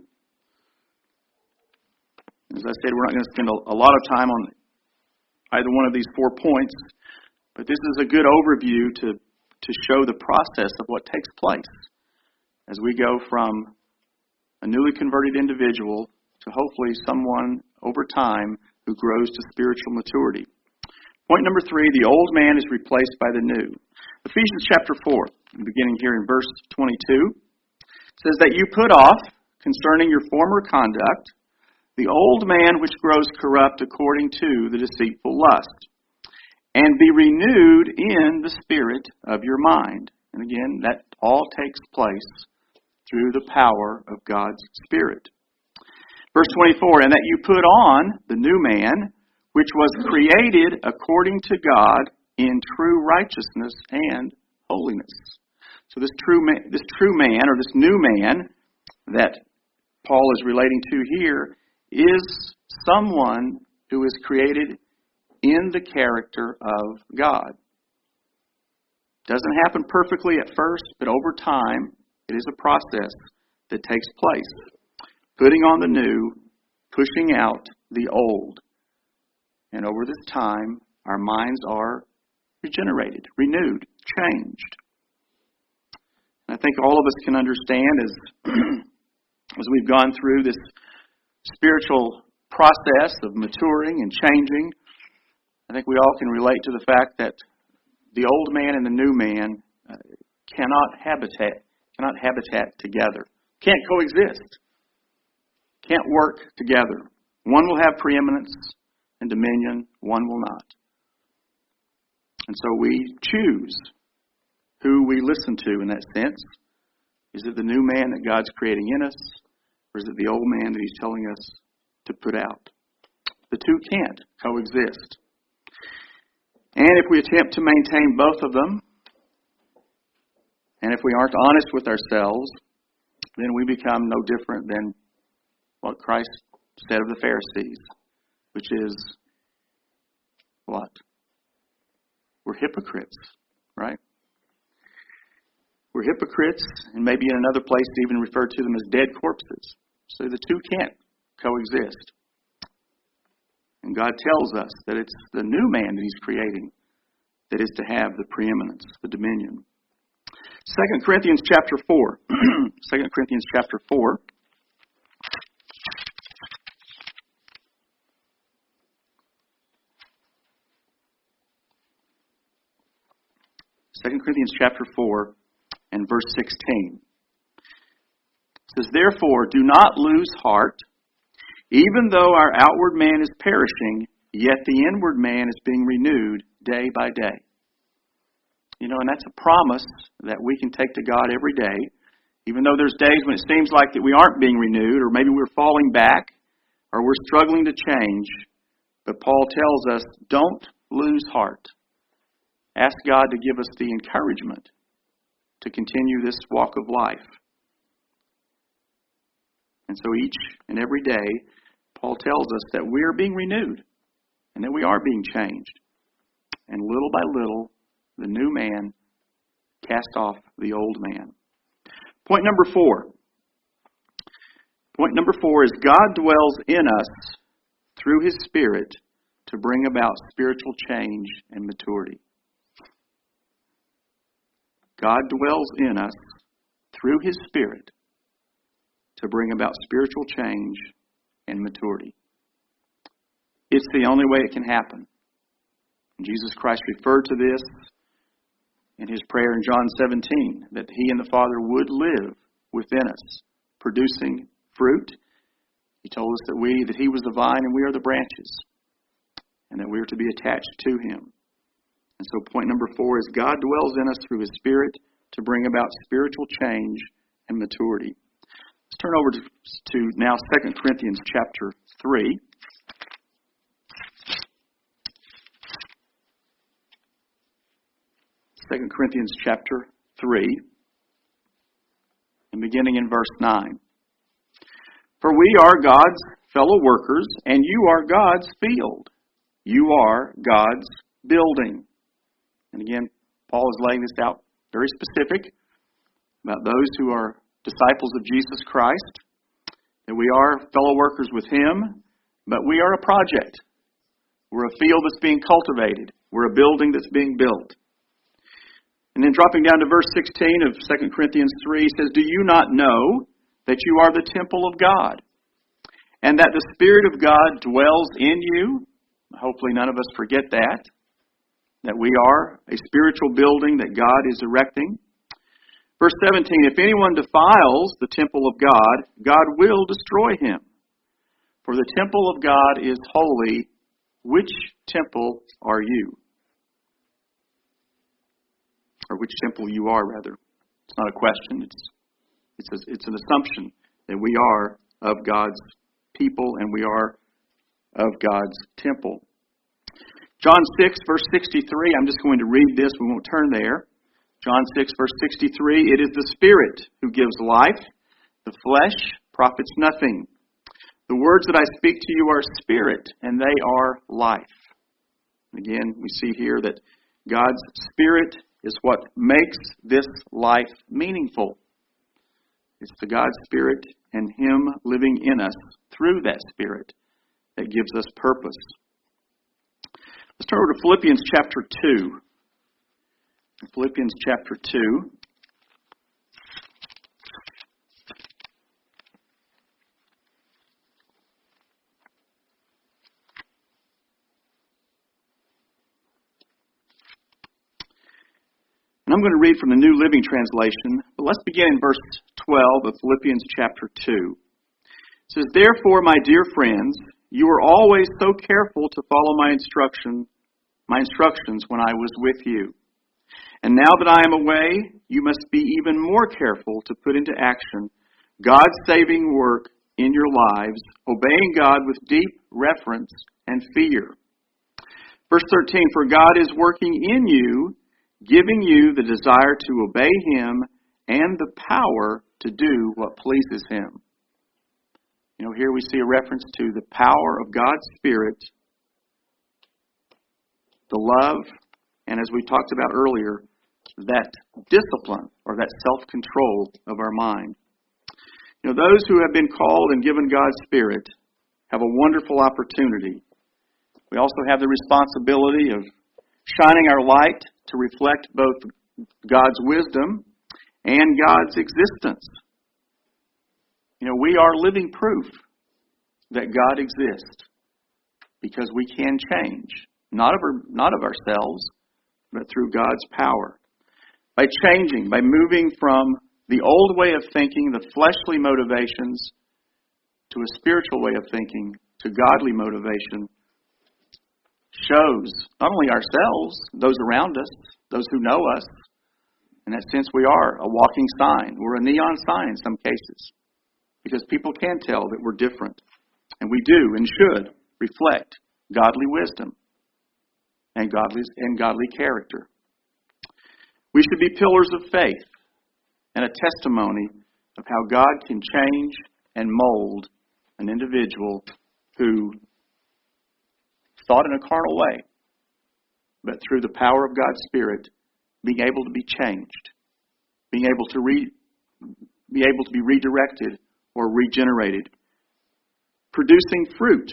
As I said, we're not going to spend a lot of time on either one of these 4 points, but this is a good overview to to show the process of what takes place as we go from a newly converted individual to hopefully someone over time who grows to spiritual maturity. Point number 3, the old man is replaced by the new. Ephesians chapter 4, beginning here in verse 22, says that you put off, concerning your former conduct, the old man which grows corrupt according to the deceitful lust, and be renewed in the spirit of your mind. And again, that all takes place through the power of God's Spirit. Verse 24, and that you put on the new man, which was created according to God in true righteousness and holiness. So this true man, or this new man that Paul is relating to here, is someone who is created in the character of God. Doesn't happen perfectly at first, but over time, it is a process that takes place. Putting on the new, pushing out the old. And over this time, our minds are regenerated, renewed, changed. And I think all of us can understand as we've gone through this spiritual process of maturing and changing, I think we all can relate to the fact that the old man and the new man cannot habitat together. Can't coexist. Can't work together. One will have preeminence and dominion, one will not. And so we choose who we listen to in that sense. Is it the new man that God's creating in us, or is it the old man that He's telling us to put out? The two can't coexist. And if we attempt to maintain both of them, and if we aren't honest with ourselves, then we become no different than what Christ said of the Pharisees, which is what? We're hypocrites, right? We're hypocrites, and maybe in another place to even refer to them as dead corpses. So the two can't coexist. And God tells us that it's the new man that He's creating that is to have the preeminence, the dominion. 2 Corinthians chapter 4. 2 Corinthians chapter 4. Second Corinthians chapter 4 and verse 16. It says, therefore, do not lose heart. Even though our outward man is perishing, yet the inward man is being renewed day by day. You know, and that's a promise that we can take to God every day. Even though there's days when it seems like that we aren't being renewed, or maybe we're falling back, or we're struggling to change. But Paul tells us, don't lose heart. Ask God to give us the encouragement to continue this walk of life. And so each and every day, Paul tells us that we are being renewed and that we are being changed. And little by little, the new man cast off the old man. Point number 4. Point number 4 is God dwells in us through His Spirit to bring about spiritual change and maturity. God dwells in us through His Spirit to bring about spiritual change and maturity. It's the only way it can happen. Jesus Christ referred to this in His prayer in John 17, that He and the Father would live within us, producing fruit. He told us that He was the vine and we are the branches, and that we are to be attached to Him. And so point number 4 is God dwells in us through His Spirit to bring about spiritual change and maturity. Let's turn over to now 2 Corinthians chapter 3. 2 Corinthians chapter 3, and beginning in verse 9. For we are God's fellow workers, and you are God's field. You are God's building. And again, Paul is laying this out very specific about those who are disciples of Jesus Christ, that we are fellow workers with Him, but we are a project. We're a field that's being cultivated. We're a building that's being built. And then dropping down to verse 16 of 2 Corinthians 3, he says, "Do you not know that you are the temple of God, and that the Spirit of God dwells in you?" Hopefully none of us forget that we are a spiritual building that God is erecting. Verse 17, "If anyone defiles the temple of God, God will destroy him. For the temple of God is holy. Which temple are you?" Or which temple you are, rather. It's not a question. It's an assumption that we are of God's people and we are of God's temple. John 6, verse 63. I'm just going to read this. We won't turn there. John 6, verse 63. "It is the Spirit who gives life. The flesh profits nothing. The words that I speak to you are spirit, and they are life." Again, we see here that God's Spirit is what makes this life meaningful. It's the God's Spirit and Him living in us through that Spirit that gives us purpose. Let's turn over to Philippians chapter 2. Philippians chapter 2. And I'm going to read from the New Living Translation, but let's begin in verse 12 of Philippians chapter 2. It says, "Therefore, my dear friends, you were always so careful to follow my instructions when I was with you. And now that I am away, you must be even more careful to put into action God's saving work in your lives, obeying God with deep reverence and fear." Verse 13, "For God is working in you, giving you the desire to obey Him and the power to do what pleases Him." Here we see a reference to the power of God's Spirit, the love, and as we talked about earlier, that discipline or that self-control of our mind. Those who have been called and given God's Spirit have a wonderful opportunity. We also have the responsibility of shining our light to reflect both God's wisdom and God's existence. We are living proof that God exists because we can change, not of ourselves, but through God's power. By changing, by moving from the old way of thinking, the fleshly motivations, to a spiritual way of thinking, to godly motivation, shows not only ourselves, those around us, those who know us. In that sense, we are a walking sign. We're a neon sign in some cases, because people can tell that we're different. And we do and should reflect godly wisdom and godly character. We should be pillars of faith and a testimony of how God can change and mold an individual who thought in a carnal way, but through the power of God's Spirit, being able to be changed, being able to be redirected or regenerated, producing fruit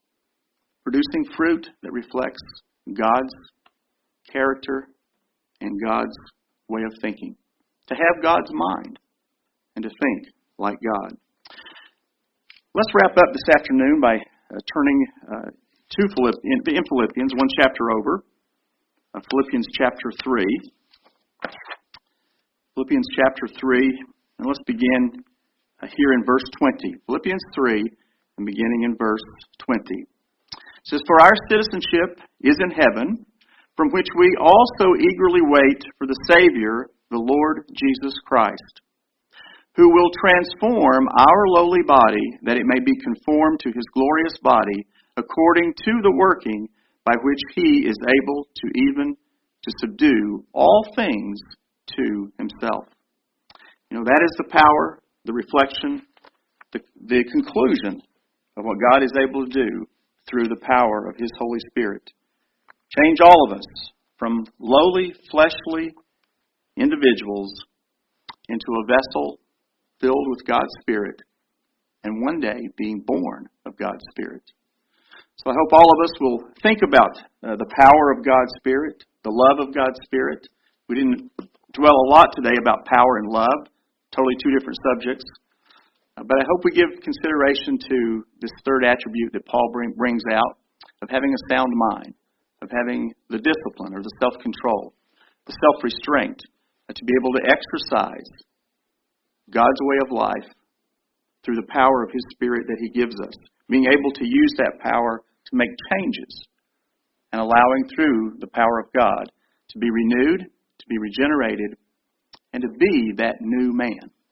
that reflects God's character and God's way of thinking, to have God's mind and to think like God. Let's wrap up this afternoon by turning to Philippians, one chapter over, Philippians chapter 3. Philippians chapter 3, and let's begin here in verse 20. Philippians 3, and beginning in verse 20. It says, "For our citizenship is in heaven, from which we also eagerly wait for the Savior, the Lord Jesus Christ, who will transform our lowly body, that it may be conformed to His glorious body, according to the working by which He is able to even to subdue all things to Himself." That is the power, the reflection, the conclusion of what God is able to do through the power of His Holy Spirit. Change all of us from lowly, fleshly individuals into a vessel filled with God's Spirit, and one day being born of God's Spirit. So I hope all of us will think about the power of God's Spirit, the love of God's Spirit. We didn't dwell a lot today about power and love, totally two different subjects. But I hope we give consideration to this third attribute that Paul brings out of having a sound mind, of having the discipline or the self-control, the self-restraint, to be able to exercise God's way of life through the power of His Spirit that He gives us, being able to use that power to make changes and allowing through the power of God to be renewed, to be regenerated, and to be that new man.